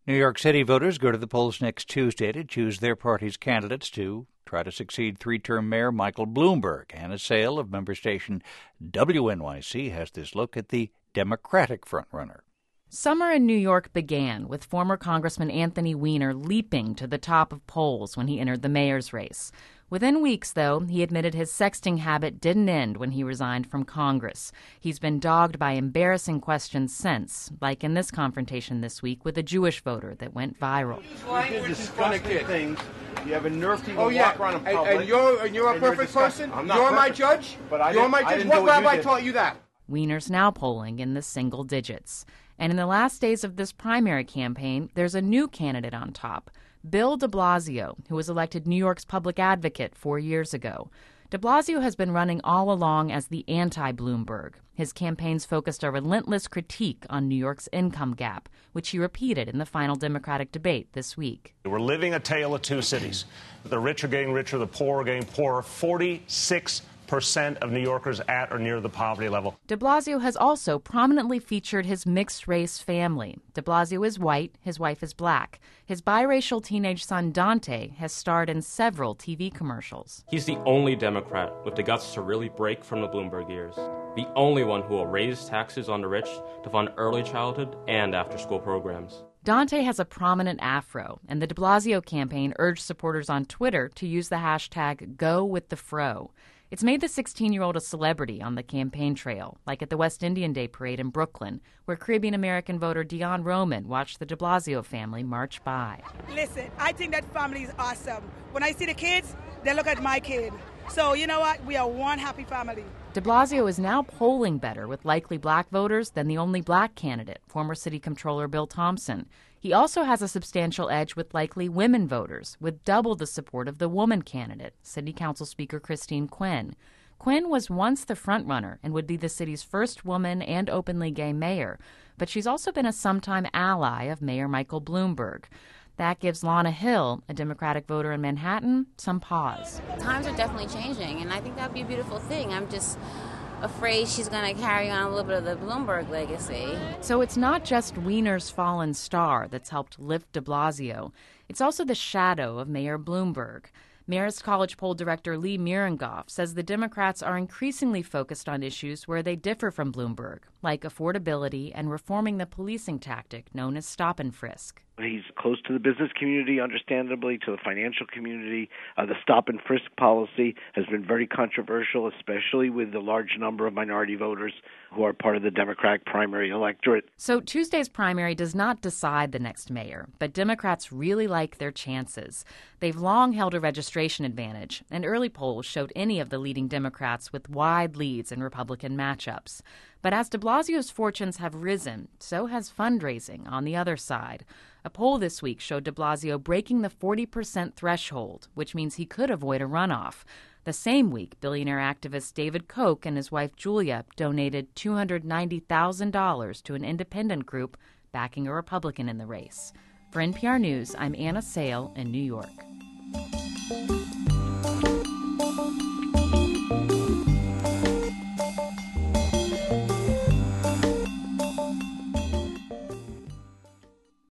New York City voters go to the polls next Tuesday to choose their party's candidates to try to succeed three-term Mayor Michael Bloomberg. Anna Sale of member station WNYC has this look at the Democratic frontrunner. Summer in New York began with former Congressman Anthony Weiner leaping to the top of polls when he entered the mayor's race. Within weeks, though, he admitted his sexting habit didn't end when he resigned from Congress. He's been dogged by embarrassing questions since, like in this confrontation this week with a Jewish voter that went viral. You did disgusting things. You have a nerve to even walk around in public. And you're a perfect person? I'm not You're my perfect, judge? But You're my judge? What rabbi taught you that? Weiner's now polling in the single digits. And in the last days of this primary campaign, there's a new candidate on top, Bill de Blasio, who was elected New York's public advocate 4 years ago. De Blasio has been running all along as the anti-Bloomberg. His campaigns focused a relentless critique on New York's income gap, which he repeated in the final Democratic debate this week. We're living a tale of two cities. The rich are getting richer, the poor are getting poorer. 46% of New Yorkers at or near the poverty level. De Blasio has also prominently featured his mixed-race family. De Blasio is white, his wife is black. His biracial teenage son, Dante, has starred in several TV commercials. He's the only Democrat with the guts to really break from the Bloomberg years. The only one who will raise taxes on the rich to fund early childhood and after-school programs. Dante has a prominent afro, and the de Blasio campaign urged supporters on Twitter to use the hashtag #GoWithTheFro. It's made the 16-year-old a celebrity on the campaign trail, like at the West Indian Day Parade in Brooklyn, where Caribbean-American voter Dion Roman watched the de Blasio family march by. Listen, I think that family is awesome. When I see the kids, they look at my kid. So you know what? We are one happy family. De Blasio is now polling better with likely black voters than the only black candidate, former City Comptroller Bill Thompson. He also has a substantial edge with likely women voters, with double the support of the woman candidate, City Council Speaker Christine Quinn. Quinn was once the frontrunner and would be the city's first woman and openly gay mayor, but she's also been a sometime ally of Mayor Michael Bloomberg. That gives Lana Hill, a Democratic voter in Manhattan, some pause. Times are definitely changing, and I think that would be a beautiful thing. I'm just afraid she's going to carry on a little bit of the Bloomberg legacy. So it's not just Weiner's fallen star that's helped lift de Blasio. It's also the shadow of Mayor Bloomberg. Marist College poll director Lee Mirengoff says the Democrats are increasingly focused on issues where they differ from Bloomberg, like affordability and reforming the policing tactic known as stop and frisk. He's close to the business community, understandably, to the financial community. The stop and frisk policy has been very controversial, especially with the large number of minority voters who are part of the Democratic primary electorate. So Tuesday's primary does not decide the next mayor, but Democrats really like their chances. They've long held a registration advantage, and early polls showed any of the leading Democrats with wide leads in Republican matchups. But as de Blasio's fortunes have risen, so has fundraising on the other side. A poll this week showed de Blasio breaking the 40% threshold, which means he could avoid a runoff. The same week, billionaire activist David Koch and his wife Julia donated $290,000 to an independent group backing a Republican in the race. For NPR News, I'm Anna Sale in New York.